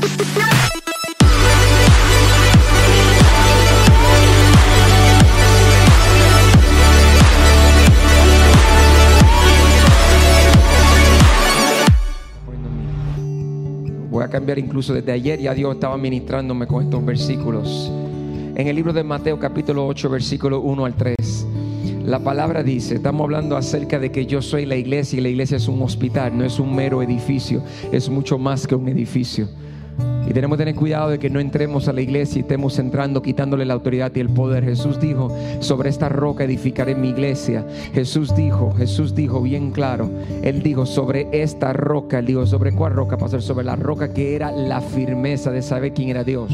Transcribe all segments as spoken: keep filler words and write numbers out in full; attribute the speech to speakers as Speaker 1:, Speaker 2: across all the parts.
Speaker 1: Voy a cambiar incluso desde ayer, ya Dios estaba ministrándome con estos versículos. En el libro de Mateo capítulo ocho, versículo uno al tres, la palabra dice, estamos hablando acerca de que yo soy la iglesia y la iglesia es un hospital, no es un mero edificio, es mucho más que un edificio. Y tenemos que tener cuidado de que no entremos a la iglesia y estemos entrando quitándole la autoridad y el poder. Jesús dijo, sobre esta roca edificaré mi iglesia. Jesús dijo, Jesús dijo bien claro, Él dijo sobre esta roca, Él dijo sobre cuál roca, pastor, sobre la roca que era la firmeza de saber quién era Dios.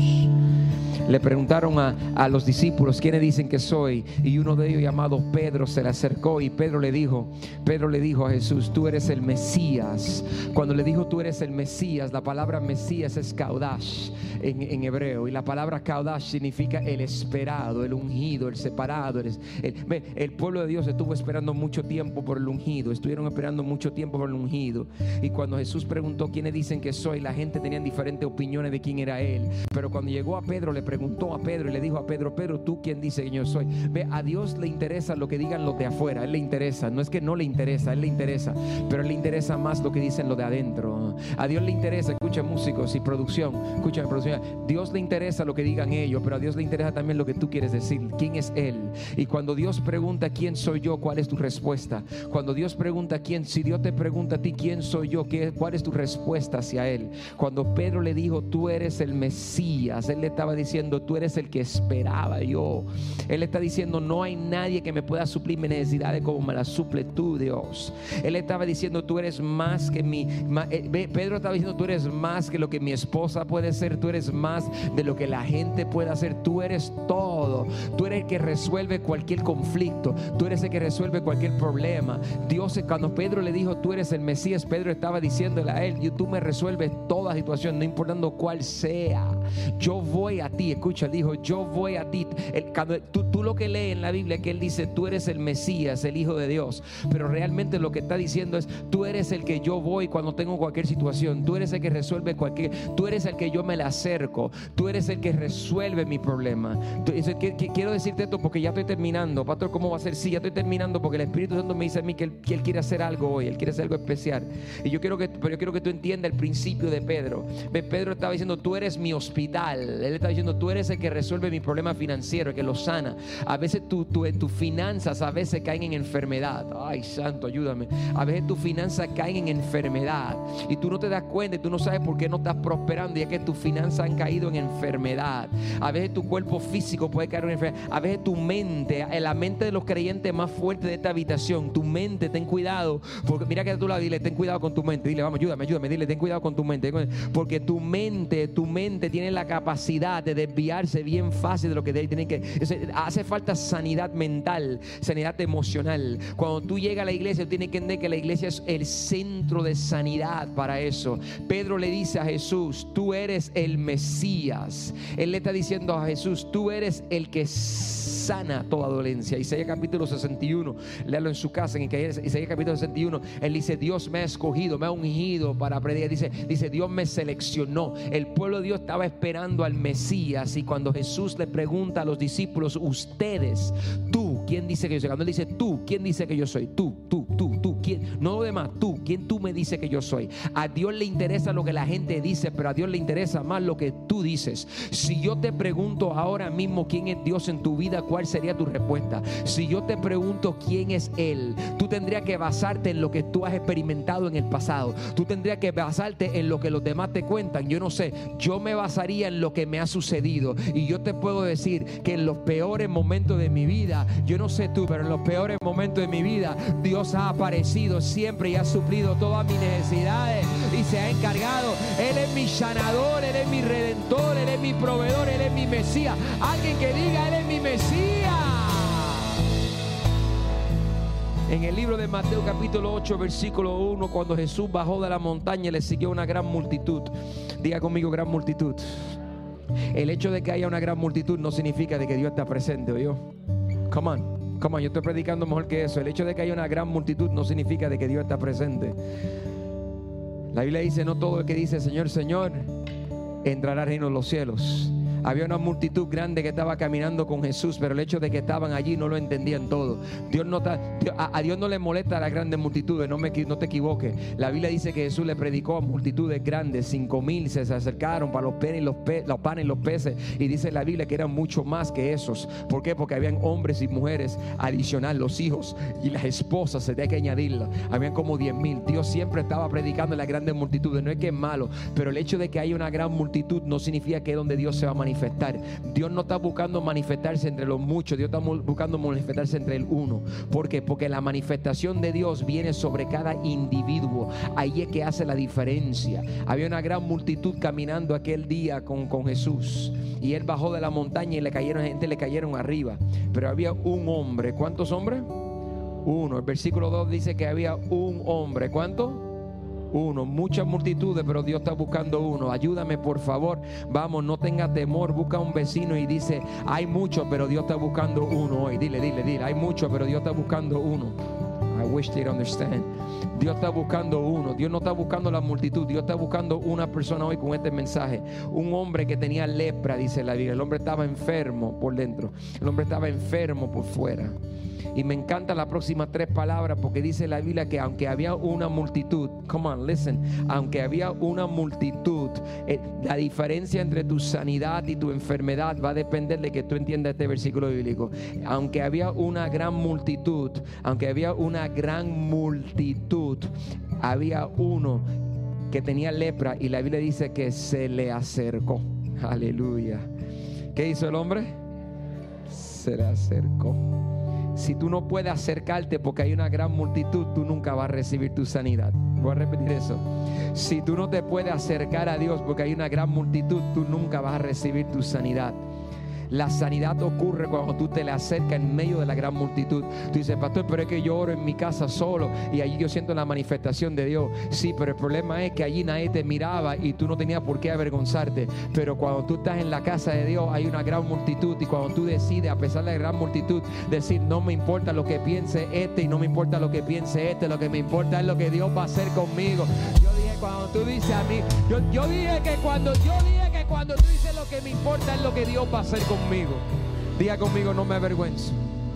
Speaker 1: Le preguntaron a, a los discípulos, ¿quiénes dicen que soy? Y uno de ellos, llamado Pedro, se le acercó y Pedro le dijo, Pedro le dijo a Jesús, tú eres el Mesías. Cuando le dijo tú eres el Mesías, la palabra Mesías es Kaudash en, en hebreo, y la palabra Kaudash significa el esperado, el ungido, el separado. El, el, el pueblo de Dios estuvo esperando mucho tiempo por el ungido, estuvieron esperando mucho tiempo por el ungido. Y cuando Jesús preguntó, ¿quiénes dicen que soy? La gente tenía diferentes opiniones de quién era Él. Pero cuando llegó a Pedro, le preguntó a Pedro y le dijo a Pedro, Pedro, ¿tú quién dice que yo soy? Ve, a Dios le interesa lo que digan los de afuera, a Él le interesa, no es que no le interesa, a Él le interesa, pero a Él le interesa más lo que dicen los de adentro. A Dios le interesa, escucha músicos y producción, escucha producción, Dios le interesa lo que digan ellos, pero a Dios le interesa también lo que tú quieres decir, quién es Él. Y cuando Dios pregunta quién soy yo, ¿cuál es tu respuesta? Cuando Dios pregunta quién, si Dios te pregunta a ti quién soy yo, ¿qué, cuál es tu respuesta hacia Él? Cuando Pedro le dijo, tú eres el Mesías, Él le estaba diciendo, tú eres el que esperaba yo. Él está diciendo, no hay nadie que me pueda suplir mis necesidades como me las suple tú, Dios. Él estaba diciendo, tú eres más que mi más, eh, Pedro estaba diciendo, tú eres más que lo que mi esposa puede ser, tú eres más de lo que la gente puede hacer, tú eres todo, tú eres el que resuelve cualquier conflicto, tú eres el que resuelve cualquier problema. Dios, cuando Pedro le dijo, tú eres el Mesías, Pedro estaba diciéndole a él, tú me resuelves toda situación, no importando cuál sea. Yo voy a ti, escucha, él dijo, yo voy a ti. El, cuando, tú, tú lo que lees en la Biblia es que él dice, tú eres el Mesías, el Hijo de Dios, pero realmente lo que está diciendo es, tú eres el que yo voy cuando tengo cualquier situación, tú eres el que resuelve cualquier, tú eres el que yo me le acerco, tú eres el que resuelve mi problema. Tú, eso, que, que, quiero decirte esto porque ya estoy terminando, pastor, ¿cómo va a ser? Sí, ya estoy terminando porque el Espíritu Santo me dice a mí que él, que él quiere hacer algo hoy, él quiere hacer algo especial. Y yo quiero que, pero yo quiero que tú entiendas el principio de Pedro. Pedro estaba diciendo, tú eres mi hospital. Él estaba diciendo, tú eres el que resuelve mi problema financiero, el que lo sana. A veces tus tu, tu finanzas a veces caen en enfermedad. Ay, santo, ayúdame. A veces tus finanzas caen en enfermedad y tú no te das cuenta y tú no sabes por qué no estás prosperando, y es que tus finanzas han caído en enfermedad. A veces tu cuerpo físico puede caer en enfermedad. A veces tu mente, en la mente de los creyentes más fuerte de esta habitación, tu mente, ten cuidado, porque mira que a tu lado, dile, ten cuidado con tu mente. Dile, vamos, ayúdame, ayúdame, dile, ten cuidado con tu mente, porque tu mente, tu mente tiene la capacidad de desviarse bien fácil de lo que tiene que. Hace falta sanidad mental, sanidad emocional. Cuando tú llegas a la iglesia, tienes que entender que la iglesia es el centro de sanidad para eso. Pedro le dice a Jesús, tú eres el Mesías. Él le está diciendo a Jesús, tú eres el que sana toda dolencia. Isaías capítulo sesenta y uno, léalo en su casa, en Isaías capítulo sesenta y uno, él dice, Dios me ha escogido, me ha ungido para predicar. Dice, dice, Dios me seleccionó. El pueblo de Dios estaba esperando al Mesías, y cuando Jesús le pregunta a los discípulos, ustedes, tú, ¿quién dice que yo soy? Cuando él dice tú, ¿quién dice que yo soy? Tú, tú, tú, tú, ¿quién? No lo demás, tú, ¿quién tú me dices que yo soy? A Dios le interesa lo que la gente dice, pero a Dios le interesa más lo que tú dices. Si yo te pregunto ahora mismo quién es Dios en tu vida, ¿cuál sería tu respuesta? Si yo te pregunto quién es Él, tú tendrías que basarte en lo que tú has experimentado en el pasado. Tú tendrías que basarte en lo que los demás te cuentan. Yo no sé, yo me basaría en lo que me ha sucedido, y yo te puedo decir que en los peores momentos de mi vida, yo no sé tú, pero en los peores momentos de mi vida, Dios ha aparecido siempre y ha suplido todas mis necesidades y se ha encargado. Él es mi sanador, Él es mi redentor, Él es mi proveedor, Él es mi Mesías. Alguien que diga, Él es mi Mesías. En el libro de Mateo capítulo ocho versículo uno, cuando Jesús bajó de la montaña, le siguió una gran multitud. Diga conmigo, gran multitud. El hecho de que haya una gran multitud no significa de que Dios está presente, ¿oyó? Come on, come on, yo estoy predicando mejor que eso. El hecho de que haya una gran multitud no significa de que Dios está presente. La Biblia dice, no todo el que dice Señor, Señor entrará al reino de los cielos. Había una multitud grande que estaba caminando con Jesús, pero el hecho de que estaban allí no lo entendían todo. Dios no está, a, a Dios no le molesta a las grandes multitudes, no, me, no te equivoques. La Biblia dice que Jesús le predicó a multitudes grandes, cinco mil se acercaron para los panes, y los, pe, los panes y los peces. Y dice la Biblia que eran mucho más que esos. ¿Por qué? Porque habían hombres y mujeres adicional, los hijos y las esposas, se tiene que añadirla. Habían como diez mil. Dios siempre estaba predicando en las grandes multitudes. No es que es malo, pero el hecho de que haya una gran multitud no significa que es donde Dios se va a manifestar. manifestar. Dios no está buscando manifestarse entre los muchos, Dios está buscando manifestarse entre el uno. ¿Por qué? Porque la manifestación de Dios viene sobre cada individuo. Ahí es que hace la diferencia. Había una gran multitud caminando aquel día con, con Jesús, y él bajó de la montaña y le cayeron gente, le cayeron arriba. Pero había un hombre. ¿Cuántos hombres? Uno. El versículo dos dice que había un hombre. ¿Cuánto? Uno. Muchas multitudes, pero Dios está buscando uno. Ayúdame, por favor. Vamos, no tenga temor. Busca a un vecino y dice: hay muchos, pero Dios está buscando uno hoy. Dile, dile, dile: hay muchos, pero Dios está buscando uno. I wish they'd understand. Dios está buscando uno. Dios no está buscando la multitud. Dios está buscando una persona hoy con este mensaje. Un hombre que tenía lepra, dice la Biblia. El hombre estaba enfermo por dentro. El hombre estaba enfermo por fuera. Y me encantan las próximas tres palabras, porque dice la Biblia que aunque había una multitud, come on, listen, aunque había una multitud, eh, la diferencia entre tu sanidad y tu enfermedad va a depender de que tú entiendas este versículo bíblico. Aunque había una gran multitud, aunque había una gran multitud, había uno que tenía lepra, y la Biblia dice que se le acercó. Aleluya. ¿Qué hizo el hombre? Se le acercó. Si tú no puedes acercarte porque hay una gran multitud, tú nunca vas a recibir tu sanidad. Voy a repetir eso. Si tú no te puedes acercar a Dios porque hay una gran multitud, tú nunca vas a recibir tu sanidad. La sanidad ocurre cuando tú te le acercas en medio de la gran multitud. Tú dices: pastor, pero es que yo oro en mi casa solo y allí yo siento la manifestación de Dios. Sí, pero el problema es que allí nadie te miraba y tú no tenías por qué avergonzarte. Pero cuando tú estás en la casa de Dios hay una gran multitud, y cuando tú decides, a pesar de la gran multitud, decir: no me importa lo que piense este y no me importa lo que piense este, lo que me importa es lo que Dios va a hacer conmigo. Yo dije, cuando tú dices a mí, yo, yo dije que cuando yo dije que cuando tú dices lo que me importa es lo que Dios va a hacer conmigo. Diga conmigo: no me avergüenzo.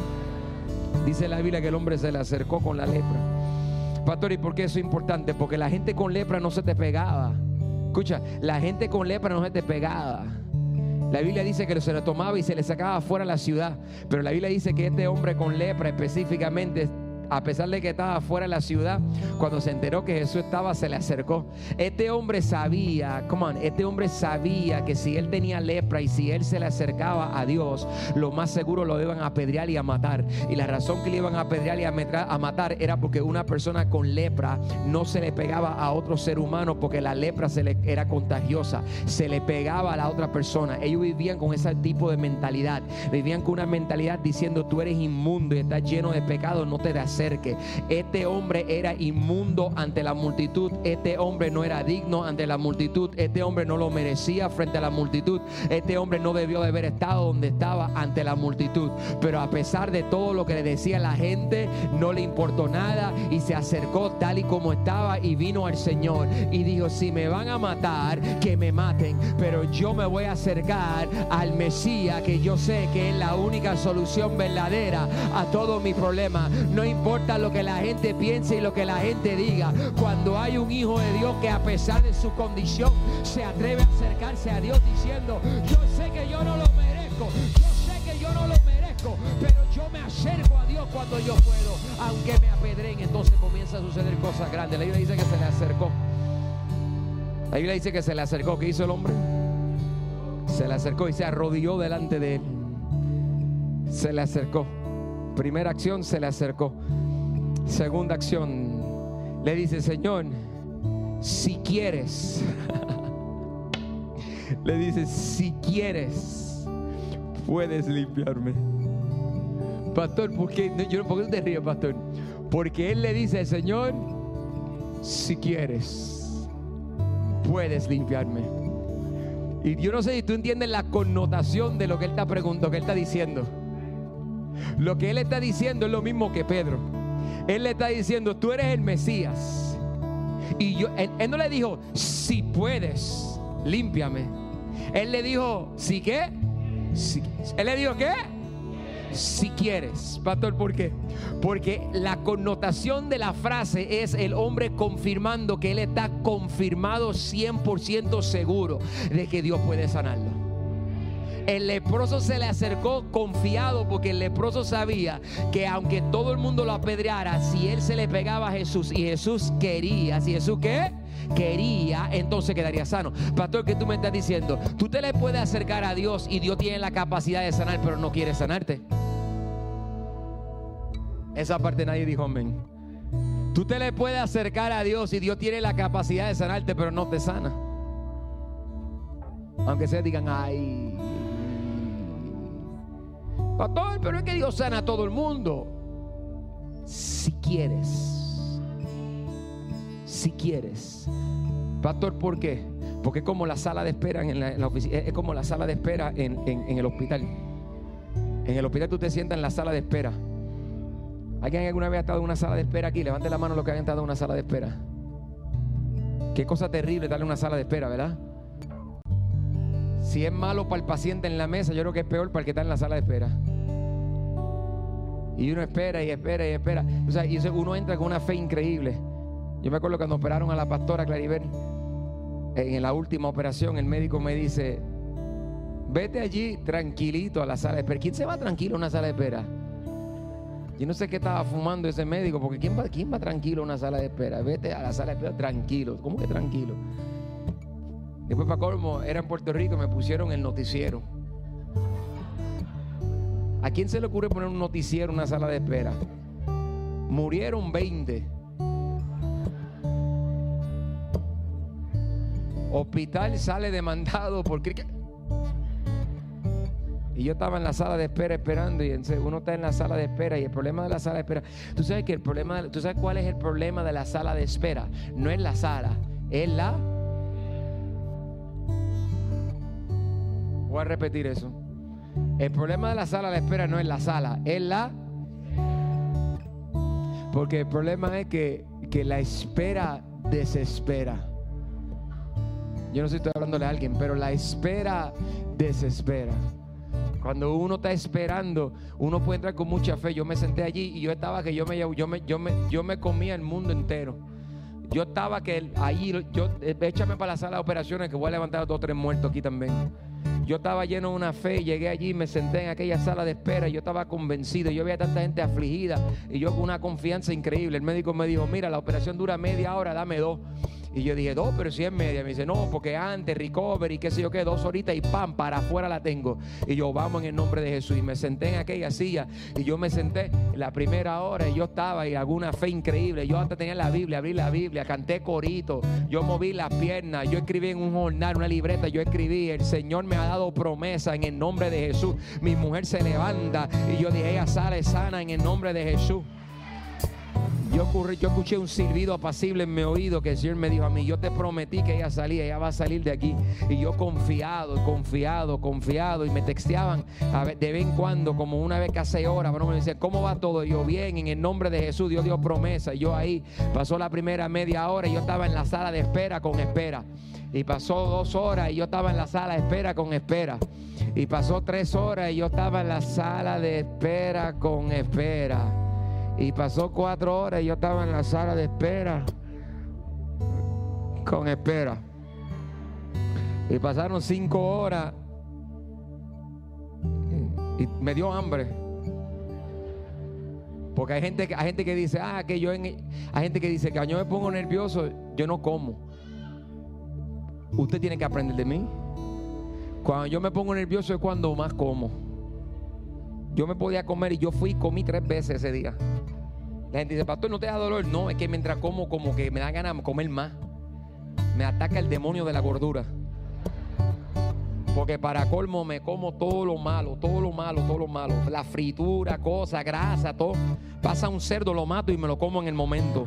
Speaker 1: Dice la Biblia que el hombre se le acercó con la lepra. Pastor, ¿y por qué eso es importante? Porque la gente con lepra no se te pegaba. Escucha, la gente con lepra no se te pegaba. La Biblia dice que se le tomaba y se le sacaba fuera de la ciudad. Pero la Biblia dice que este hombre con lepra específicamente, a pesar de que estaba fuera de la ciudad, cuando se enteró que Jesús estaba, se le acercó. Este hombre sabía, come on, este hombre sabía que si él tenía lepra y si él se le acercaba a Dios, lo más seguro lo iban a apedrear y a matar. Y la razón que le iban a apedrear y a matar era porque una persona con lepra no se le pegaba a otro ser humano, porque la lepra se le era contagiosa, se le pegaba a la otra persona. Ellos vivían con ese tipo de mentalidad, vivían con una mentalidad diciendo: tú eres inmundo y estás lleno de pecado, no te das acerque. Este hombre era inmundo ante la multitud. Este hombre no era digno ante la multitud. Este hombre no lo merecía frente a la multitud. Este hombre no debió de haber estado donde estaba ante la multitud. Pero a pesar de todo lo que le decía la gente, no le importó nada y se acercó tal y como estaba y vino al Señor y dijo: si me van a matar, que me maten, pero yo me voy a acercar al Mesías, que yo sé que es la única solución verdadera a todo mi problema. No importa importa lo que la gente piense y lo que la gente diga. Cuando hay un hijo de Dios que a pesar de su condición se atreve a acercarse a Dios diciendo: yo sé que yo no lo merezco, yo sé que yo no lo merezco, pero yo me acerco a Dios cuando yo puedo, aunque me apedreen. Entonces comienza a suceder cosas grandes. La Biblia dice que se le acercó. La Biblia dice que se le acercó. ¿Qué hizo el hombre? Se le acercó y se arrodilló delante de él. Se le acercó. Primera acción, se le acercó. Segunda acción, le dice: Señor, si quieres. Le dice: si quieres, puedes limpiarme. Pastor, ¿por qué? Yo, ¿por qué te ríes, pastor? Porque él le dice: Señor, si quieres, puedes limpiarme. Y yo no sé si tú entiendes la connotación de lo que él está preguntando, que él está diciendo. Lo que él está diciendo es lo mismo que Pedro. Él le está diciendo: tú eres el Mesías. Y yo, él, él no le dijo: si puedes. límpiame. Él le dijo, ¿sí qué? Si, él le dijo, ¿qué? Si quieres. Pastor, ¿por qué? Porque la connotación de la frase es el hombre confirmando que él está confirmado cien por ciento seguro de que Dios puede sanarlo. El leproso se le acercó confiado, porque el leproso sabía que aunque todo el mundo lo apedreara, si él se le pegaba a Jesús y Jesús quería, si Jesús ¿qué? Quería, entonces quedaría sano. Pastor, ¿qué tú me estás diciendo? Tú te le puedes acercar a Dios y Dios tiene la capacidad de sanar, pero no quiere sanarte. Esa parte nadie dijo amén. Tú te le puedes acercar a Dios y Dios tiene la capacidad de sanarte, pero no te sana. Aunque se digan, ay, pastor, pero es que Dios sana a todo el mundo. Si quieres, si quieres. Pastor, ¿por qué? Porque es como la sala de espera en la, en la oficina, es como la sala de espera en, en, en el hospital. En el hospital tú te sientas en la sala de espera. ¿Alguien alguna vez ha estado en una sala de espera aquí? Levante la mano los que hayan estado en una sala de espera. Qué cosa terrible darle una sala de espera, ¿verdad? Si es malo para el paciente en la mesa, yo creo que es peor para el que está en la sala de espera. Y uno espera y espera y espera. O sea, y uno entra con una fe increíble. Yo me acuerdo cuando operaron a la pastora Claribel, en la última operación, el médico me dice, vete allí tranquilito a la sala de espera. ¿Quién se va tranquilo a una sala de espera? Yo no sé qué estaba fumando ese médico, porque ¿quién va, quién va tranquilo a una sala de espera? Vete a la sala de espera tranquilo. ¿Cómo que tranquilo? Después, para colmo, era en Puerto Rico y me pusieron el noticiero. ¿A quién se le ocurre poner un noticiero en una sala de espera? Murieron veinte. Hospital sale demandado por... Y yo estaba en la sala de espera esperando, y uno está en la sala de espera, y el problema de la sala de espera, tú sabes que el problema, de, tú sabes cuál es el problema de la sala de espera. No es la sala, es la... Voy a repetir eso. El problema de la sala de espera no es la sala, es la... Porque el problema es que, que la espera desespera. Yo no sé si estoy hablándole a alguien, pero la espera desespera. Cuando uno está esperando, uno puede entrar con mucha fe. Yo me senté allí y yo estaba que yo me, yo me, yo me, yo me comía el mundo entero. Yo estaba que ahí, yo, échame para la sala de operaciones que voy a levantar a dos o tres muertos aquí también. Yo estaba lleno de una fe, llegué allí, me senté en aquella sala de espera y yo estaba convencido. Yo veía tanta gente afligida y yo con una confianza increíble. El médico me dijo, mira, la operación dura media hora, dame dos. Y yo dije, dos, pero si es media. Me dice, no, porque antes, recovery, qué sé yo qué, dos horitas y pam, para afuera la tengo. Y yo, vamos en el nombre de Jesús. Y me senté en aquella silla y yo me senté la primera hora y yo estaba y alguna fe increíble. Yo antes tenía la Biblia, abrí la Biblia, canté corito, yo moví las piernas, yo escribí en un jornal, una libreta, yo escribí, el Señor me ha dado promesa en el nombre de Jesús. Mi mujer se levanta y yo dije, ella sale sana en el nombre de Jesús. Yo, ocurrí, yo escuché un silbido apacible en mi oído que el Señor me dijo a mí, yo te prometí que ella salía, ella va a salir de aquí. Y yo confiado, confiado, confiado. Y me texteaban a ver, de vez en cuando, como una vez cada seis horas. Bueno, me decían, ¿cómo va todo? Y yo, bien, en el nombre de Jesús, Dios dio promesa. Y yo ahí, pasó la primera media hora y yo estaba en la sala de espera con espera. Y pasó dos horas y yo estaba en la sala de espera con espera. Y pasó tres horas y yo estaba en la sala de espera con espera. Y pasó cuatro horas y yo estaba en la sala de espera con espera. Y pasaron cinco horas y, y me dio hambre. Porque hay gente, hay gente que dice, ah, que yo en, hay gente que dice que cuando yo me pongo nervioso, yo no como. Usted tiene que aprender de mí. Cuando yo me pongo nervioso es cuando más como. Yo me podía comer y yo fui y comí tres veces ese día. La gente dice, pastor, ¿no te da dolor? No, es que mientras como, como que me da ganas de comer más. Me ataca el demonio de la gordura. Porque para colmo me como todo lo malo, todo lo malo, todo lo malo. La fritura, cosas, grasa, todo. Pasa un cerdo, lo mato y me lo como en el momento.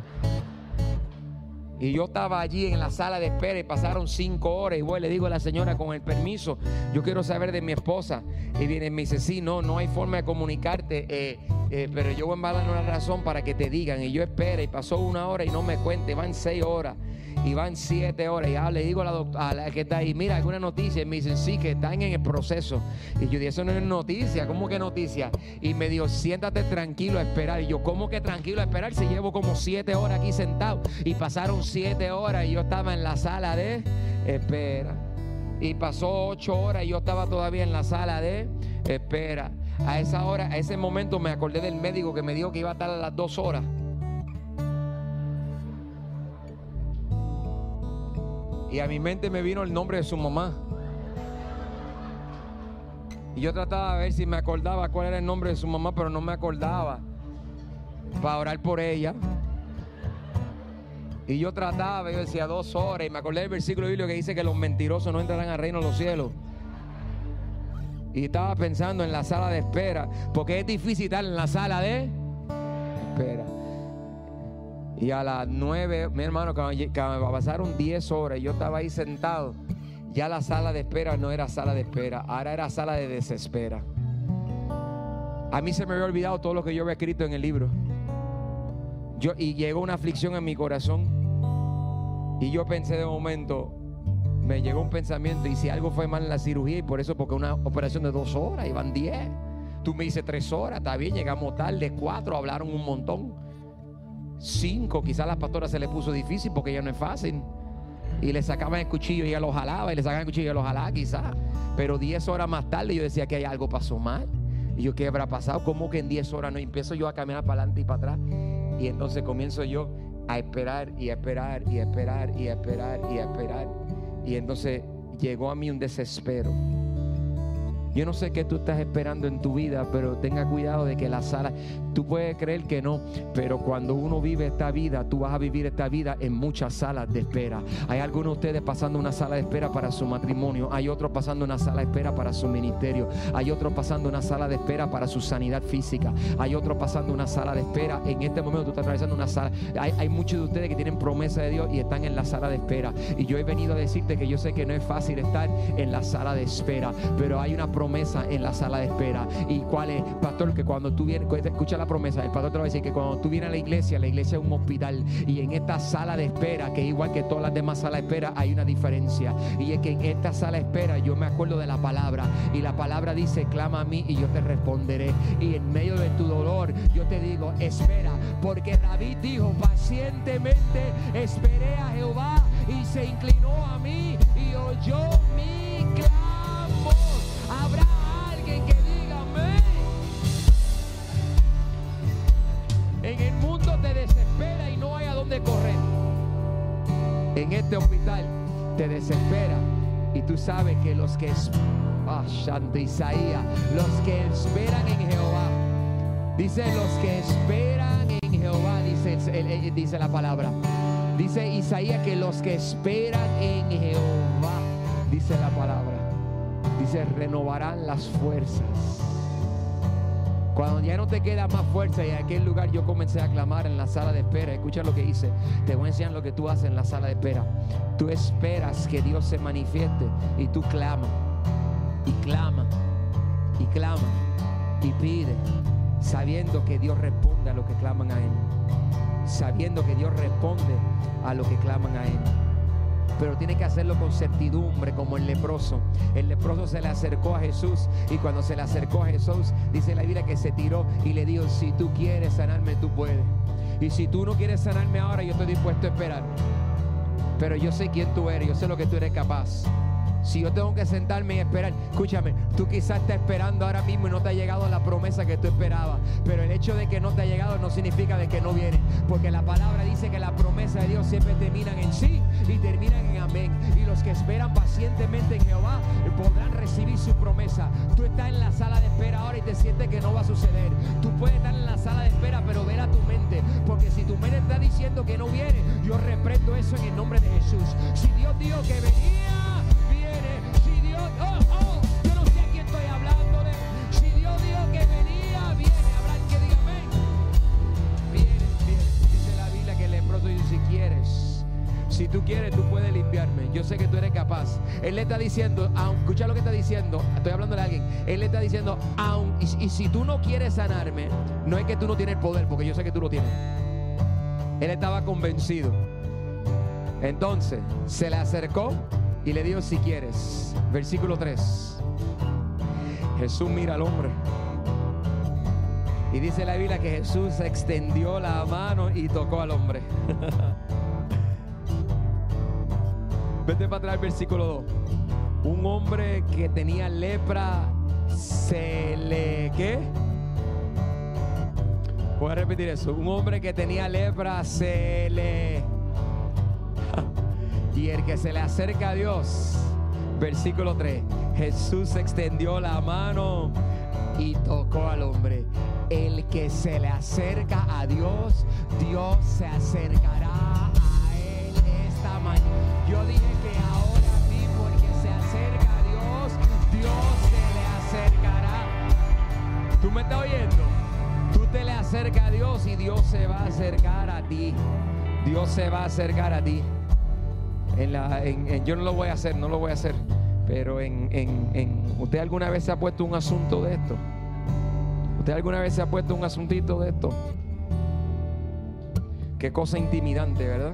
Speaker 1: Y yo estaba allí en la sala de espera y pasaron cinco horas y voy, le digo a la señora, con el permiso, yo quiero saber de mi esposa. Y viene y me dice, sí, no, no hay forma de comunicarte, eh, eh, pero yo voy a dar una razón para que te digan. Y yo espero y pasó una hora y no me cuente, van seis horas. y van siete horas. Y ya le digo a la doctora, a la que está ahí, mira, alguna noticia. Y me dicen, sí, que están en el proceso. Y yo dije, eso no es noticia. ¿Cómo que noticia? Y me dijo, siéntate tranquilo a esperar. Y yo, ¿cómo que tranquilo a esperar? Si llevo como siete horas aquí sentado. Y pasaron siete horas y yo estaba en la sala de espera. Y pasó ocho horas y yo estaba todavía en la sala de espera. A esa hora, a ese momento me acordé del médico que me dijo que iba a estar a las dos horas. Y a mi mente me vino el nombre de su mamá. Y yo trataba de ver si me acordaba cuál era el nombre de su mamá, pero no me acordaba. Para orar por ella. Y yo trataba, yo decía dos horas. Y me acordé del versículo bíblico que dice que los mentirosos no entrarán al reino de los cielos. Y estaba pensando en la sala de espera, porque es difícil estar en la sala de espera. Y a las nueve, mi hermano, cuando pasaron diez horas y yo estaba ahí sentado, ya la sala de espera no era sala de espera, ahora era sala de desespera. A mí se me había olvidado todo lo que yo había escrito en el libro. Yo, y llegó una aflicción en mi corazón. Y yo pensé de momento, me llegó un pensamiento, y si algo fue mal en la cirugía, y por eso, porque una operación de dos horas, iban diez. Tú me dices tres horas, está bien, llegamos tarde, cuatro, hablaron un montón. Cinco, quizás a la pastora se le puso difícil porque ya no es fácil. Y le sacaban el cuchillo y ella lo jalaba, y le sacaban el cuchillo y ella lo jalaba quizás. Pero diez horas más tarde yo decía que hay algo pasó mal. Y yo, ¿qué habrá pasado? ¿Cómo que en diez horas no? Y empiezo yo a caminar para adelante y para atrás. Y entonces comienzo yo a esperar y a esperar y a esperar y a esperar y a esperar. Y entonces llegó a mí un desespero. Yo no sé qué tú estás esperando en tu vida, pero tenga cuidado de que la sala, tú puedes creer que no, pero cuando uno vive esta vida, tú vas a vivir esta vida en muchas salas de espera. Hay algunos de ustedes pasando una sala de espera para su matrimonio, hay otros pasando una sala de espera para su ministerio, hay otros pasando una sala de espera para su sanidad física, hay otros pasando una sala de espera. En este momento tú estás atravesando una sala. Hay, hay muchos de ustedes que tienen promesa de Dios y están en la sala de espera. Y yo he venido a decirte que yo sé que no es fácil estar en la sala de espera, pero hay una promesa en la sala de espera. ¿Y cuál es, pastor? Que cuando tú vienes, escucha la promesa, el pastor te va a decir que cuando tú vienes a la iglesia, la iglesia es un hospital, y en esta sala de espera, que igual que todas las demás salas de espera, hay una diferencia, y es que en esta sala de espera yo me acuerdo de la palabra, y la palabra dice, clama a mí y yo te responderé. Y en medio de tu dolor yo te digo, espera, porque David dijo, pacientemente esperé a Jehová y se inclinó a mí y oyó mi clamor. Habrá alguien que diga amén. En el mundo te desespera y no hay a dónde correr. En este hospital te desespera y tú sabes que los que ah, Santo Isaías, los que esperan en Jehová, dice los que esperan en Jehová, dice, el, el, dice la palabra, dice Isaías que los que esperan en Jehová, dice la palabra, dice renovarán las fuerzas. Cuando ya no te queda más fuerza, y en aquel lugar yo comencé a clamar en la sala de espera. Escucha lo que hice. Te voy a enseñar lo que tú haces en la sala de espera. Tú esperas que Dios se manifieste y tú clama y clama y clama y pide, sabiendo que Dios responde a lo que claman a Él, sabiendo que Dios responde a lo que claman a Él. Pero tiene que hacerlo con certidumbre, como el leproso. El leproso se le acercó a Jesús, y cuando se le acercó a Jesús, dice la Biblia que se tiró y le dijo, si tú quieres sanarme, tú puedes. Y si tú no quieres sanarme ahora, yo estoy dispuesto a esperar. Pero yo sé quién tú eres, yo sé lo que tú eres capaz. Si yo tengo que sentarme y esperar, escúchame, tú quizás estás esperando ahora mismo y no te ha llegado la promesa que tú esperabas, pero el hecho de que no te ha llegado no significa de que no viene, porque la palabra dice que la promesa de Dios siempre terminan en sí y terminan en amén, y los que esperan pacientemente en Jehová podrán recibir su promesa. Tú estás en la sala de espera ahora y te sientes que no va a suceder. Tú puedes estar en la sala de espera, pero ver a tu mente, porque si tu mente está diciendo que no viene, yo reprendo eso en el nombre de Jesús. Si Dios dijo que venía, si Dios, oh, oh, yo no sé a quién estoy hablando de. Si Dios dijo que venía, viene. Habrá el que diga amén. Viene, viene. Dice la Biblia que el leproso dice, si quieres, si tú quieres, tú puedes limpiarme. Yo sé que tú eres capaz. Él le está diciendo, aun, escucha lo que está diciendo. Estoy hablando de alguien. Él le está diciendo, aun, y, y si tú no quieres sanarme, no es que tú no tienes el poder, porque yo sé que tú lo tienes. Él estaba convencido. Entonces se le acercó y le dijo: si quieres. Versículo tres. Jesús mira al hombre y dice la Biblia que Jesús extendió la mano y tocó al hombre. Vete para atrás, versículo dos. Un hombre que tenía lepra se le... ¿qué? Voy a repetir eso. Un hombre que tenía lepra se le... Y el que se le acerca a Dios, versículo tres, Jesús extendió la mano y tocó al hombre. El que se le acerca a Dios, Dios se acercará a él esta mañana. Yo dije que ahora mismo el que se acerca a Dios, Dios se le acercará. ¿Tú me estás oyendo? Tú te le acercas a Dios y Dios se va a acercar a ti. Dios se va a acercar a ti. En la, en, en, yo no lo voy a hacer, no lo voy a hacer. Pero en, en, en, ¿usted alguna vez se ha puesto un asunto de esto? ¿Usted alguna vez se ha puesto un asuntito de esto? Qué cosa intimidante, ¿verdad?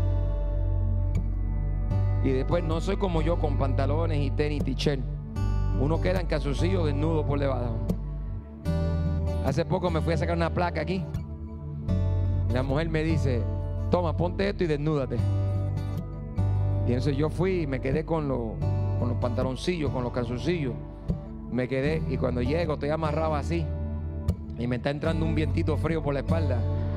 Speaker 1: Y después no soy como yo con pantalones y tenis, t-shirt. Uno queda en calzoncillo desnudo por debajo. Hace poco me fui a sacar una placa aquí. La mujer me dice: toma, ponte esto y desnúdate. Y entonces yo fui y me quedé con, lo, con los pantaloncillos, con los calzoncillos. Me quedé y cuando llego estoy amarrado así. Y me está entrando un vientito frío por la espalda.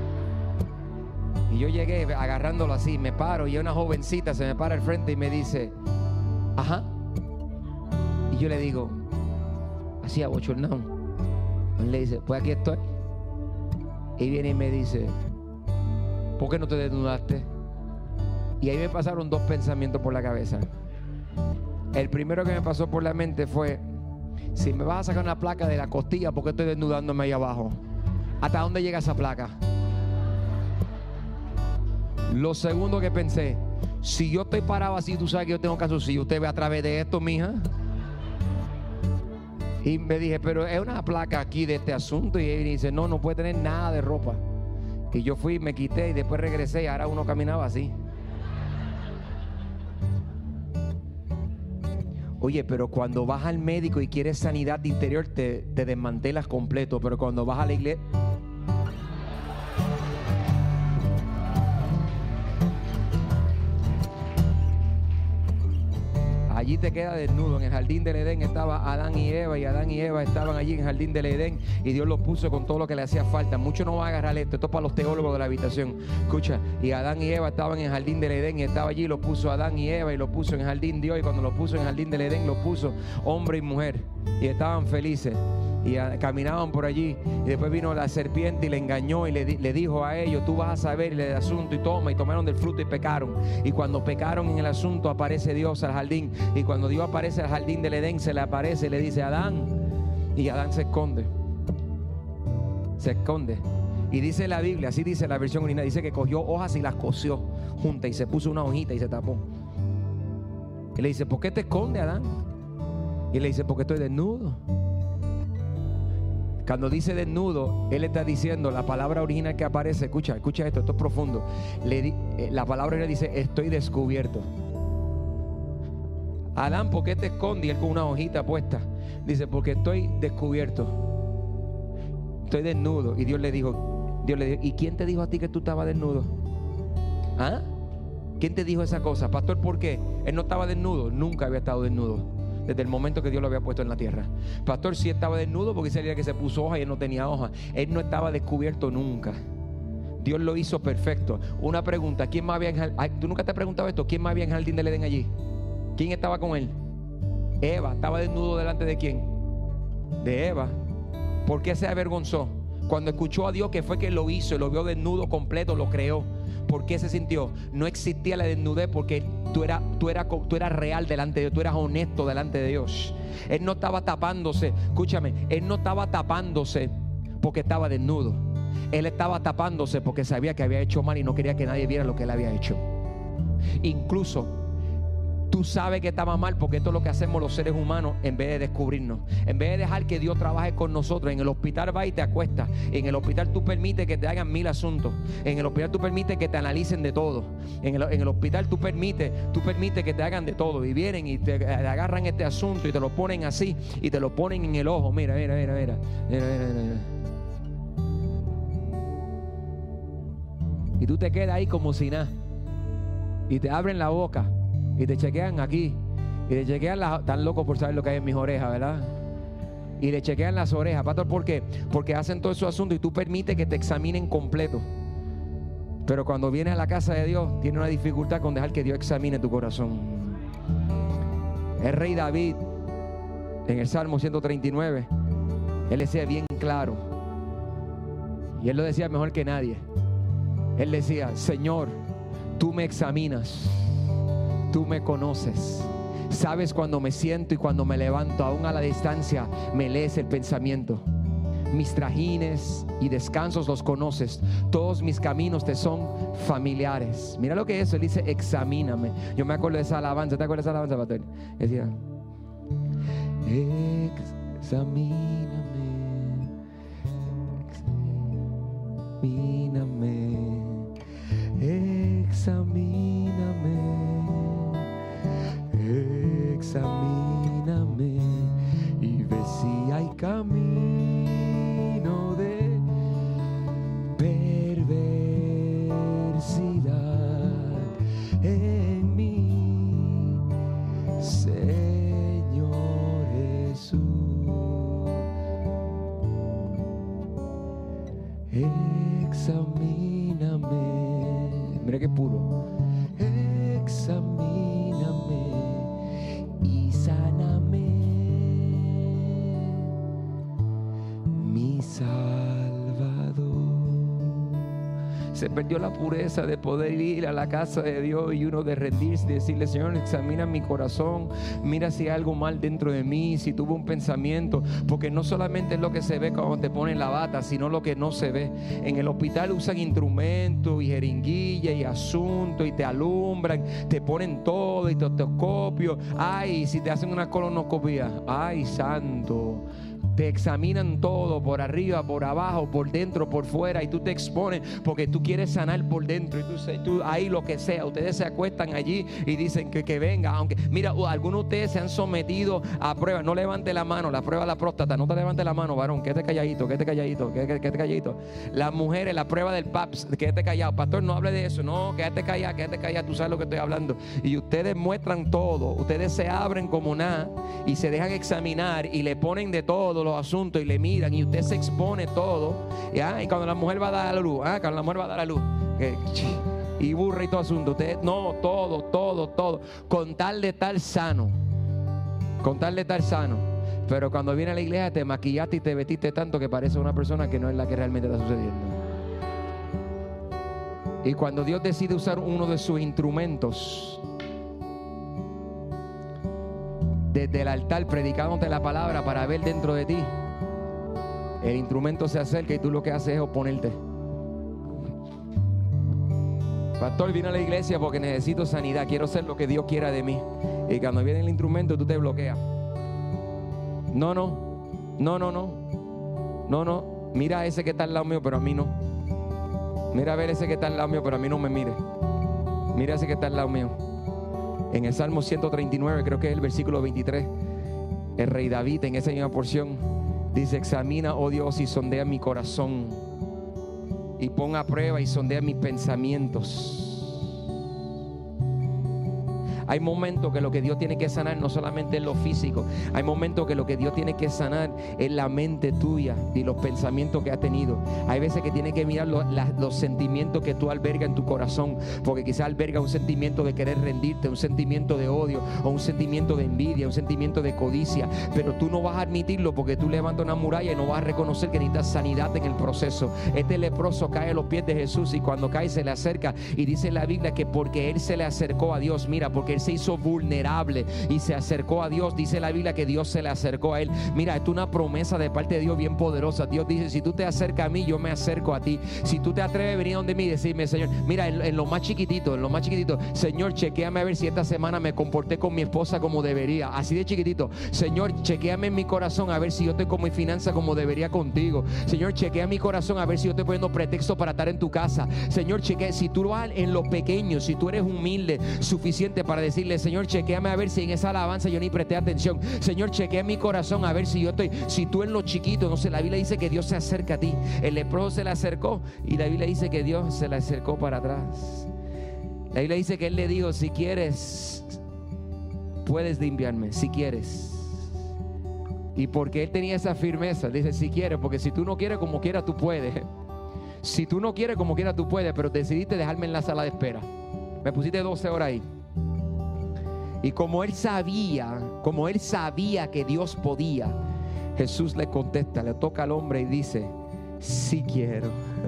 Speaker 1: Y yo llegué agarrándolo así, me paro y una jovencita se me para al frente y me dice: ajá. Y yo le digo, así abochornado. Él le dice: pues aquí estoy. Y viene y me dice: ¿por qué no te desnudaste? Y ahí me pasaron dos pensamientos por la cabeza. El primero que me pasó por la mente fue: si me vas a sacar una placa de la costilla, ¿por qué estoy desnudándome ahí abajo? ¿Hasta dónde llega esa placa? Lo segundo que pensé: si yo estoy parado así, tú sabes que yo tengo calzoncillo, usted ve a través de esto, mija. Y me dije: pero es una placa aquí de este asunto. Y él dice: no, no puede tener nada de ropa. Y yo fui, me quité y después regresé y ahora uno caminaba así. Oye, pero cuando vas al médico y quieres sanidad de interior, te, te desmantelas completo. Pero cuando vas a la iglesia... allí te queda desnudo. En el jardín del Edén estaba Adán y Eva, y Adán y Eva estaban allí en el jardín del Edén, y Dios los puso con todo lo que le hacía falta. Muchos no van a agarrar esto, esto es para los teólogos de la habitación. Escucha, y Adán y Eva estaban en el jardín del Edén, y estaba allí, lo puso Adán y Eva, y lo puso en el jardín Dios, y cuando lo puso en el jardín del Edén, lo puso hombre y mujer, y estaban felices. Y a, caminaban por allí, y después vino la serpiente y le engañó y le, le dijo a ellos: tú vas a saber el asunto, y toma, y tomaron del fruto y pecaron. Y cuando pecaron en el asunto, aparece Dios al jardín, y cuando Dios aparece al jardín del Edén, se le aparece y le dice: Adán. Y Adán se esconde, se esconde. Y dice la Biblia, así dice la versión original, dice que cogió hojas y las cosió juntas y se puso una hojita y se tapó. Y le dice: ¿por qué te escondes, Adán? Y le dice: porque estoy desnudo. Cuando dice desnudo, él está diciendo, la palabra original que aparece, escucha, escucha esto, esto es profundo. Le di, la palabra original dice: estoy descubierto. Adán, ¿por qué te escondes? Y él con una hojita puesta dice: porque estoy descubierto, estoy desnudo. Y Dios le dijo, Dios le dijo: ¿y quién te dijo a ti que tú estabas desnudo? ¿Ah? ¿Quién te dijo esa cosa? Pastor, ¿por qué? Él no estaba desnudo, nunca había estado desnudo desde el momento que Dios lo había puesto en la tierra. Pastor, sí estaba desnudo porque ese día que se puso hoja y él no tenía hoja. Él no estaba descubierto nunca. Dios lo hizo perfecto. Una pregunta: ¿quién más había en jardín? ¿Tú nunca te has preguntado esto? ¿Quién más había en el jardín del Edén allí? ¿Quién estaba con él? Eva. ¿Estaba desnudo delante de quién? De Eva. ¿Por qué se avergonzó? Cuando escuchó a Dios, que fue que lo hizo y lo vio desnudo completo, lo creó. ¿Por qué se sintió? No existía la desnudez porque tú eras, tú eras, tú eras real delante de Dios, tú eras honesto delante de Dios. Él no estaba tapándose, escúchame, él no estaba tapándose porque estaba desnudo. Él estaba tapándose porque sabía que había hecho mal y no quería que nadie viera lo que él había hecho. Incluso Tú sabes que estaba mal, porque esto es lo que hacemos los seres humanos en vez de descubrirnos. En vez de dejar que Dios trabaje con nosotros. En el hospital va y te acuestas. En el hospital tú permites que te hagan mil asuntos. En el hospital tú permites que te analicen de todo. En el, en el hospital tú permites, tú permites que te hagan de todo. Y vienen y te, te agarran este asunto y te lo ponen así. Y te lo ponen en el ojo. Mira, mira, mira, mira. Mira, mira, mira, mira. Y tú te quedas ahí como si nada. Y te abren la boca. Y te chequean aquí. Y te chequean las... Están locos por saber lo que hay en mis orejas, ¿verdad? Y le chequean las orejas. Pastor, ¿por qué? Porque hacen todo esos asuntos y tú permites que te examinen completo. Pero cuando vienes a la casa de Dios, tienes una dificultad con dejar que Dios examine tu corazón. El rey David, en el Salmo ciento treinta y nueve, él decía bien claro. Y él lo decía mejor que nadie. Él decía: Señor, tú me examinas. Tú me conoces, sabes cuando me siento y cuando me levanto, aún a la distancia me lees el pensamiento. Mis trajines y descansos los conoces, todos mis caminos te son familiares. Mira lo que es eso, él dice: examíname. Yo me acuerdo de esa alabanza. ¿Te acuerdas de esa alabanza, pastor? Decía: examíname, examíname, examíname. Examíname y ve si hay camino de perversidad en mí, Señor Jesús. Examíname. Mira qué puro. Examíname. Salvador. Se perdió la pureza de poder ir a la casa de Dios y uno de rendirse y decirle: Señor, examina mi corazón, mira si hay algo mal dentro de mí, si tuve un pensamiento, porque no solamente es lo que se ve cuando te ponen la bata, sino lo que no se ve. En el hospital usan instrumentos y jeringuilla y asuntos y te alumbran, te ponen todo y tetoscopio. Ay, si te hacen una colonoscopia, ay, santo. Te examinan todo, por arriba, por abajo, por dentro, por fuera, y tú te expones porque tú quieres sanar por dentro. Y tú, tú ahí lo que sea, ustedes se acuestan allí y dicen que, que venga. Aunque, mira, algunos de ustedes se han sometido a pruebas. No levante la mano, la prueba de la próstata. No te levante la mano, varón, quédate calladito, quédate calladito, quédate, quédate calladito. Las mujeres, la prueba del P A P S, quédate callado. Pastor, no hable de eso. No, quédate callado, quédate callado. Tú sabes lo que estoy hablando. Y ustedes muestran todo. Ustedes se abren como nada y se dejan examinar y le ponen de todo los asuntos y le miran y usted se expone todo. ¿Ya? Y cuando la mujer va a dar a la luz, ¿ah? Cuando la mujer va a dar a la luz, que, y burra y todo asunto, usted, no, todo, todo, todo, con tal de estar sano, con tal de estar sano. Pero cuando viene a la iglesia te maquillaste y te vestiste tanto que parece una persona que no es la que realmente está sucediendo. Y cuando Dios decide usar uno de sus instrumentos desde el altar predicándote la palabra para ver dentro de ti, el instrumento se acerca y tú lo que haces es oponerte. Pastor, vine a la iglesia porque necesito sanidad, quiero ser lo que Dios quiera de mí. Y cuando viene el instrumento tú te bloqueas. No, no, no, no, no, no, no. Mira a ese que está al lado mío, pero a mí no. Mira a ver ese que está al lado mío, pero a mí no me mire. Mira a ese que está al lado mío. En el Salmo ciento treinta y nueve, creo que es el versículo veintitrés, el rey David en esa misma porción dice: examina, oh Dios, y sondea mi corazón y pon a prueba y sondea mis pensamientos. Hay momentos que lo que Dios tiene que sanar no solamente es lo físico. Hay momentos que lo que Dios tiene que sanar es la mente tuya y los pensamientos que has tenido. Hay veces que tienes que mirar los, la, los sentimientos que tú albergas en tu corazón, porque quizás alberga un sentimiento de querer rendirte, un sentimiento de odio o un sentimiento de envidia, un sentimiento de codicia, pero tú no vas a admitirlo porque tú levantas una muralla y no vas a reconocer que necesitas sanidad en el proceso. Este leproso cae a los pies de Jesús y cuando cae se le acerca y dice en la Biblia que porque él se le acercó a Dios, mira, porque porque él se hizo vulnerable y se acercó a Dios. Dice la Biblia que Dios se le acercó a él. Mira, esto es una promesa de parte de Dios bien poderosa. Dios dice, si tú te acercas a mí, yo me acerco a ti. Si tú te atreves a venir donde mí y decirme, Señor, mira, en, en lo más chiquitito, en lo más chiquitito, Señor, chequéame a ver si esta semana me comporté con mi esposa como debería. Así de chiquitito. Señor, chequéame en mi corazón a ver si yo estoy con mi finanza como debería contigo. Señor, chequea mi corazón a ver si yo estoy poniendo pretexto para estar en tu casa. Señor, chequea, si tú vas en lo pequeño, si tú eres humilde suficiente para decirle, Señor, chequéame a ver si en esa alabanza yo ni presté atención. Señor, chequea mi corazón a ver si yo estoy, si tú en lo chiquito, no sé, la Biblia dice que Dios se acerca a ti. El leproso se le acercó y la Biblia dice que Dios se le acercó para atrás. La Biblia dice que él le dijo, si quieres, puedes limpiarme, si quieres. Y porque él tenía esa firmeza, dice, si quieres, porque si tú no quieres, como quiera tú puedes. Si tú no quieres, como quiera tú puedes, pero decidiste dejarme en la sala de espera. Me pusiste doce horas ahí. Y como él sabía, como él sabía que Dios podía, Jesús le contesta, le toca al hombre y dice, sí quiero.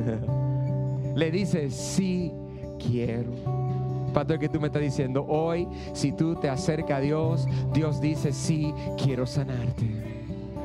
Speaker 1: Le dice, sí quiero. Pastor, que tú me estás diciendo hoy, si tú te acercas a Dios, Dios dice, sí quiero sanarte.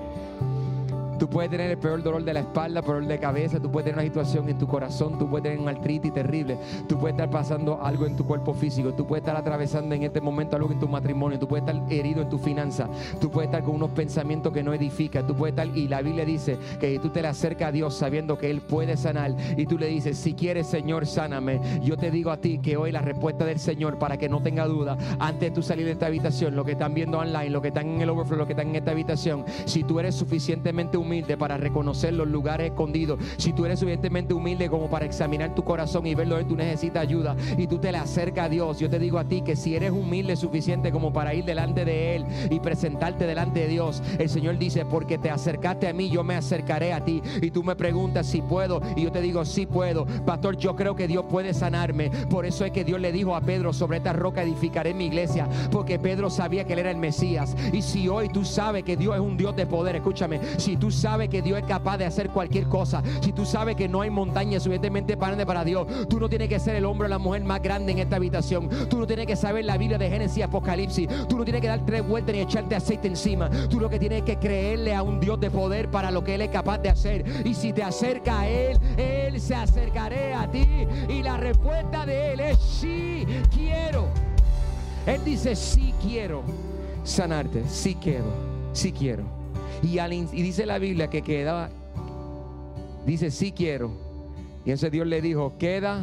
Speaker 1: Tú puedes tener el peor dolor de la espalda, dolor de cabeza, tú puedes tener una situación en tu corazón, tú puedes tener una artritis terrible, tú puedes estar pasando algo en tu cuerpo físico, tú puedes estar atravesando en este momento algo en tu matrimonio, tú puedes estar herido en tu finanza, tú puedes estar con unos pensamientos que no edifican, tú puedes estar, y la Biblia dice que tú te le acercas a Dios sabiendo que Él puede sanar, y tú le dices, si quieres, Señor, sáname. Yo te digo a ti que hoy la respuesta del Señor, para que no tenga duda, antes de tú salir de esta habitación, lo que están viendo online, lo que están en el overflow, lo que están en esta habitación, si tú eres suficientemente humilde humilde para reconocer los lugares escondidos, si tú eres suficientemente humilde como para examinar tu corazón y ver donde tú necesitas ayuda y tú te le acercas a Dios, yo te digo a ti que si eres humilde suficiente como para ir delante de Él y presentarte delante de Dios, el Señor dice, porque te acercaste a mí, yo me acercaré a ti. Y tú me preguntas si puedo, y yo te digo, sí puedo. Pastor, yo creo que Dios puede sanarme. Por eso es que Dios le dijo a Pedro, sobre esta roca edificaré mi iglesia, porque Pedro sabía que Él era el Mesías. Y si hoy tú sabes que Dios es un Dios de poder, escúchame, si tú sabes que Dios es capaz de hacer cualquier cosa, si tú sabes que no hay montaña suficientemente grande para Dios, tú no tienes que ser el hombre o la mujer más grande en esta habitación, tú no tienes que saber la Biblia de Génesis y Apocalipsis, tú no tienes que dar tres vueltas ni echarte aceite encima, tú lo que tienes que creerle a un Dios de poder para lo que Él es capaz de hacer. Y si te acerca a Él, Él se acercará a ti, y la respuesta de Él es sí quiero. Él dice sí quiero sanarte, sí quiero, sí quiero. Y, al, y dice la Biblia que queda, dice sí quiero, y entonces Dios le dijo, queda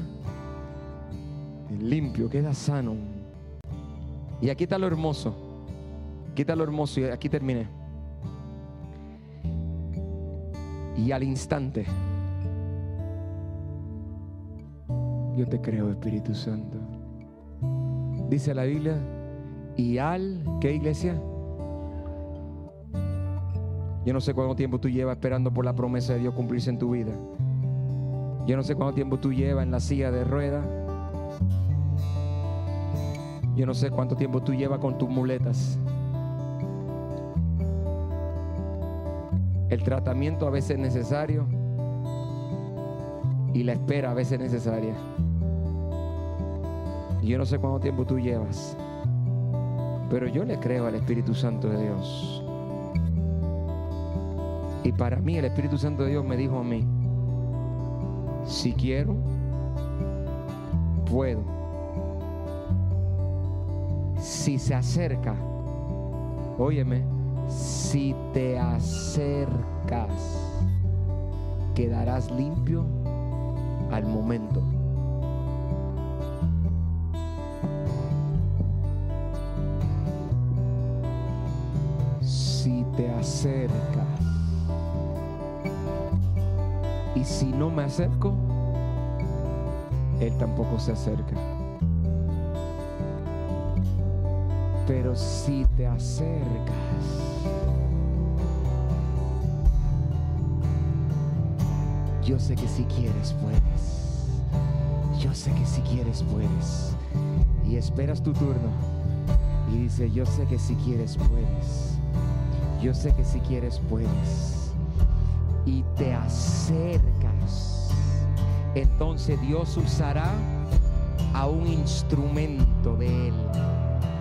Speaker 1: limpio, queda sano. Y aquí está lo hermoso, aquí está lo hermoso, y aquí terminé. Y al instante, yo te creo, Espíritu Santo. Dice la Biblia, y al, ¿qué iglesia? Yo no sé cuánto tiempo tú llevas esperando por la promesa de Dios cumplirse en tu vida. Yo no sé cuánto tiempo tú llevas en la silla de ruedas. Yo no sé cuánto tiempo tú llevas con tus muletas. El tratamiento a veces es necesario y la espera a veces es necesaria. Y yo no sé cuánto tiempo tú llevas, pero yo le creo al Espíritu Santo de Dios. Y para mí el Espíritu Santo de Dios me dijo a mí, si quiero, puedo. Si se acerca, óyeme, si te acercas, quedarás limpio al momento. Si te acercas. Y si no me acerco, Él tampoco se acerca. Pero si te acercas, yo sé que si quieres puedes. Yo sé que si quieres puedes. Y esperas tu turno y dice, yo sé que si quieres puedes. Yo sé que si quieres puedes. Y te acercas, entonces Dios usará a un instrumento de Él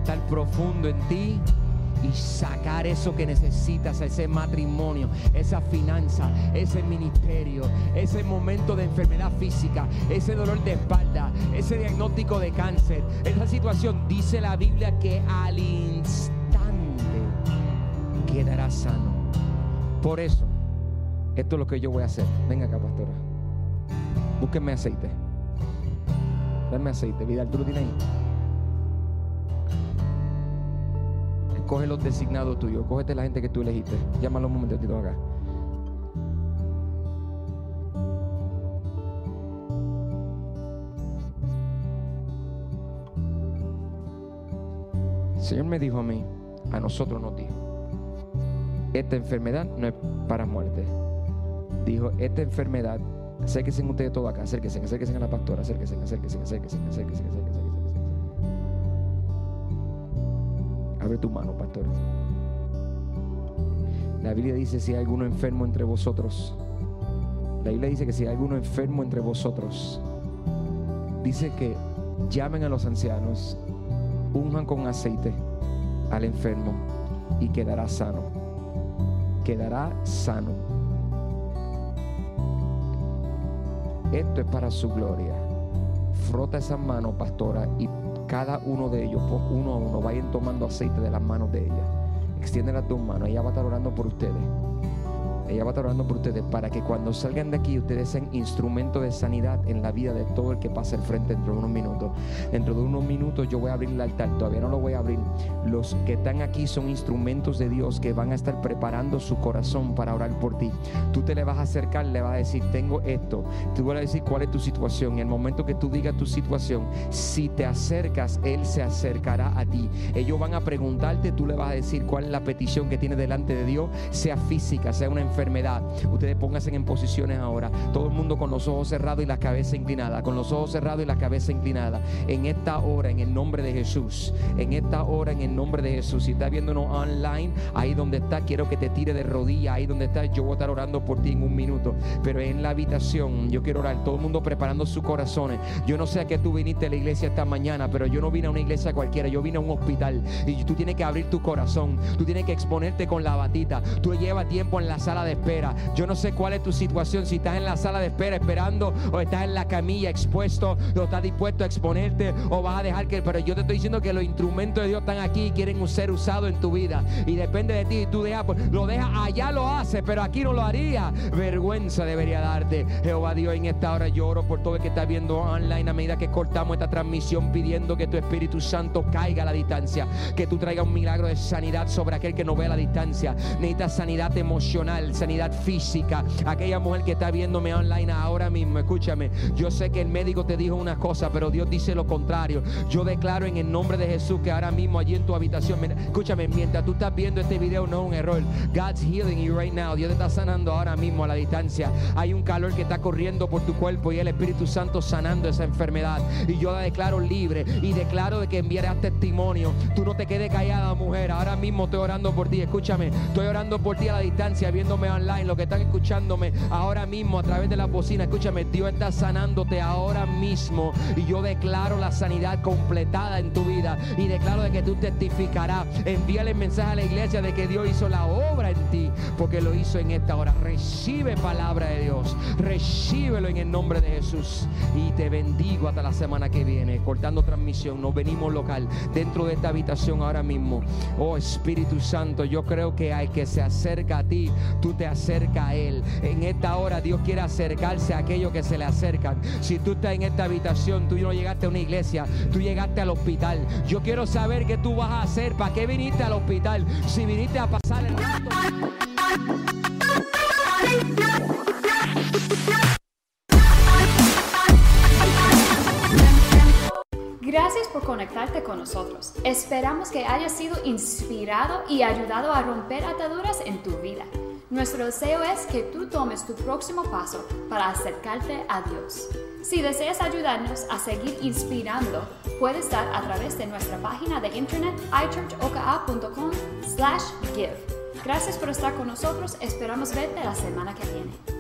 Speaker 1: estar profundo en ti y sacar eso que necesitas, ese matrimonio, esa finanza, ese ministerio, ese momento de enfermedad física, ese dolor de espalda, ese diagnóstico de cáncer, esa situación. Dice la Biblia que al instante quedará sano. Por eso, esto es lo que yo voy a hacer. Venga acá, pastora. Búsquenme aceite. Dame aceite. Vidal, ¿tú lo tienes ahí? Coge los designados tuyos, cógete la gente que tú elegiste. Llámalo un momentito acá. El Señor me dijo a mí, a nosotros nos dijo, esta enfermedad no es para muerte. Dijo, esta enfermedad, acérquense ustedes todos acá, acérquense, acérquense a la pastora, acérquense, acérquense, acérquense, acérquense, acérquense. Abre tu mano, pastor. La Biblia dice, si hay alguno enfermo entre vosotros, la Biblia dice que si hay alguno enfermo entre vosotros, dice que llamen a los ancianos, unjan con aceite al enfermo y quedará sano. Quedará sano. Esto es para su gloria. Frota esas manos, pastora, y cada uno de ellos, uno a uno, vayan tomando aceite de las manos de ella. Extiende las dos manos. Ella va a estar orando por ustedes. Ella va a estar orando por ustedes para que cuando salgan de aquí ustedes sean instrumento de sanidad en la vida de todo el que pase al frente dentro de unos minutos. Dentro de unos minutos yo voy a abrir el altar. Todavía no lo voy a abrir. Los que están aquí son instrumentos de Dios que van a estar preparando su corazón para orar por ti. Tú te le vas a acercar, le vas a decir, tengo esto. Tú vas a decir cuál es tu situación. En el momento que tú digas tu situación, si te acercas, Él se acercará a ti. Ellos van a preguntarte, tú le vas a decir cuál es la petición que tiene delante de Dios, sea física, sea una enfermedad. enfermedad. Ustedes pónganse en posiciones ahora. Todo el mundo con los ojos cerrados y la cabeza inclinada. Con los ojos cerrados y la cabeza inclinada. En esta hora, en el nombre de Jesús. En esta hora, en el nombre de Jesús. Si estás viéndonos online, ahí donde estás, quiero que te tire de rodillas. Ahí donde estás, yo voy a estar orando por ti en un minuto. Pero en la habitación, yo quiero orar. Todo el mundo preparando sus corazones. Yo no sé a qué tú viniste a la iglesia esta mañana, pero yo no vine a una iglesia cualquiera. Yo vine a un hospital. Y tú tienes que abrir tu corazón. Tú tienes que exponerte con la batita. Tú llevas tiempo en la sala de espera. Yo no sé cuál es tu situación. Si estás en la sala de espera esperando, o estás en la camilla expuesto, o estás dispuesto a exponerte, o vas a dejar que... Pero yo te estoy diciendo que los instrumentos de Dios están aquí y quieren ser usados en tu vida. Y depende de ti. Tú dejas, lo dejas, allá lo haces, pero aquí no lo haría. Vergüenza debería darte. Jehová Dios, en esta hora yo oro por todo el que está viendo online a medida que cortamos esta transmisión, pidiendo que tu Espíritu Santo caiga a la distancia, que tú traigas un milagro de sanidad sobre aquel que no ve a la distancia. Necesita sanidad emocional, sanidad física. Aquella mujer que está viéndome online ahora mismo, escúchame, yo sé que el médico te dijo una cosa, pero Dios dice lo contrario. Yo declaro en el nombre de Jesús que ahora mismo allí en tu habitación, escúchame, mientras tú estás viendo este video, no es un error. God's healing you right now. Dios te está sanando ahora mismo a la distancia. Hay un calor que está corriendo por tu cuerpo y el Espíritu Santo sanando esa enfermedad. Y yo la declaro libre y declaro de que enviarás testimonio. Tú no te quedes callada, mujer. Ahora mismo estoy orando por ti. Escúchame, estoy orando por ti a la distancia, viéndome online, los que están escuchándome ahora mismo a través de la bocina. Escúchame, Dios está sanándote ahora mismo. Y yo declaro la sanidad completada en tu vida. Y declaro de que tú testificarás. Envíale el mensaje a la iglesia de que Dios hizo la obra en ti, porque lo hizo en esta hora. Recibe palabra de Dios. Recíbelo en el nombre de Jesús. Y te bendigo hasta la semana que viene. Cortando transmisión, nos venimos local dentro de esta habitación ahora mismo. Oh Espíritu Santo, yo creo que al que se acerca a ti, tú te acercas a Él. En esta hora Dios quiere acercarse a aquellos que se le acercan. Si tú estás en esta habitación, tú no llegaste a una iglesia, tú llegaste al hospital. Yo quiero saber qué tú vas a hacer. ¿Para qué viniste al hospital? Si viniste a pasar el rato.
Speaker 2: Gracias por conectarte con nosotros. Esperamos que hayas sido inspirado y ayudado a romper ataduras en tu vida. Nuestro deseo es que tú tomes tu próximo paso para acercarte a Dios. Si deseas ayudarnos a seguir inspirando, puedes dar a través de nuestra página de internet i church o k a punto com slash give. Gracias por estar con nosotros. Esperamos verte la semana que viene.